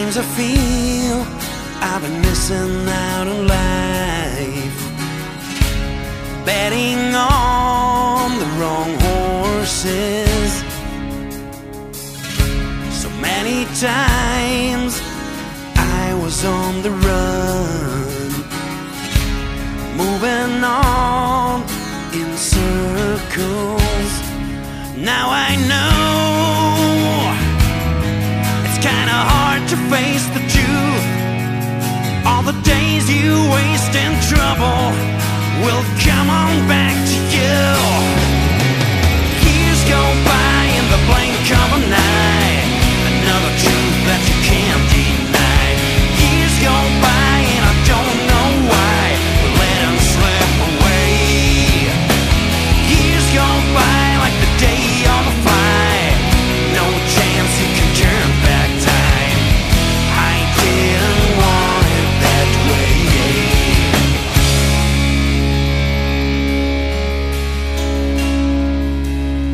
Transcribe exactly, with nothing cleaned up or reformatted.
Sometimes I feel I've been missing out on life, betting on the wrong horses. So many times I was on the run, moving on in circles. Now I know it's kinda hard to face the truth. All the days you waste in trouble will come on back to you. Years go by in the blink of an eye.